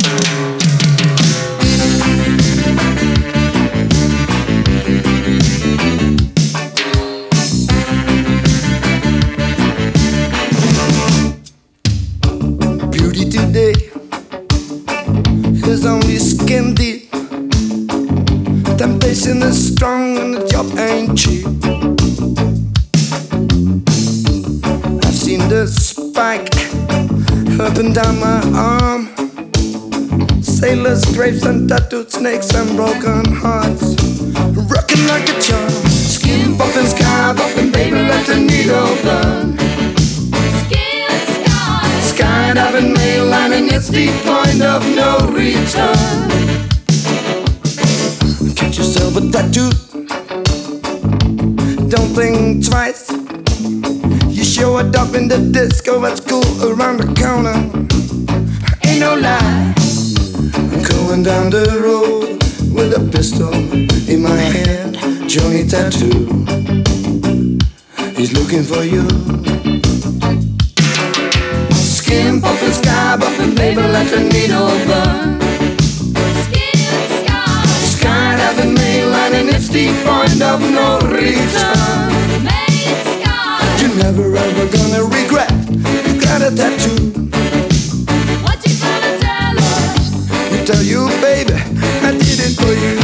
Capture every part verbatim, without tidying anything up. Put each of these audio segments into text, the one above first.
Beauty today is only skin deep. Temptation is strong and the job ain't cheap. I've seen the spike up and down my arm. Sailors, grapes and tattooed snakes and broken hearts. Rocking like a charm. Skin bumping, sky bumping, baby, let the needle burn. Skydiving, mainlining, it's the point of no return. Get yourself a tattoo. Don't think twice. You show it up in the disco at school around the corner. Ain't no lie. I'm going down the road with a pistol in my hand. Johnny Tattoo, he's looking for you. Skin bumping, sky bumping, baby, let the needle burn. Skin, sky, Skydiving, mainlining, it's the point of no return. made sky. You're never ever gonna regret. You got a tattoo. What you gonna tell her? You tell you, baby, I did it for you.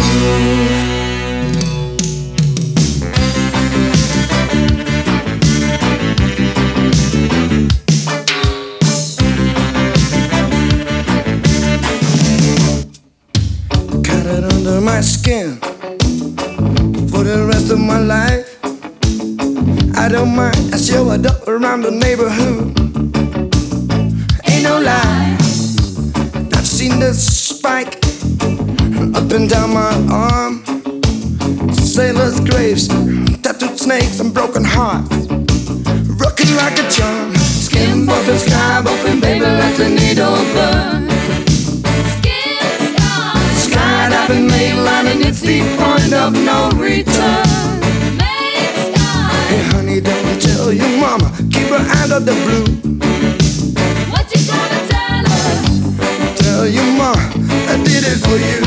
Got it under my skin for the rest of my life. I don't mind, I show it up around the neighborhood. Ain't no lie. I've seen the spike up and down my arm. Sailors' graves, tattooed snakes and broken hearts. Rocking like a charm. Skin bumping, sky bumping, baby, let the needle burn. Skin, sky, Skydiving, mainlining, it's the point of no return. made sky. Hey honey, don't tell your mama, keep her out of the blue. What you gonna tell her? Tell your mom I did it for you.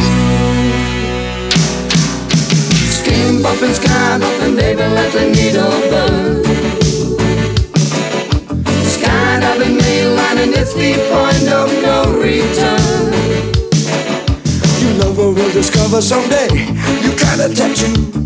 Skin bumping, sky bumping, baby, let the needle burn. Skydiving, mainlining, it's the point of no return. Your lover will discover someday you got a tattoo.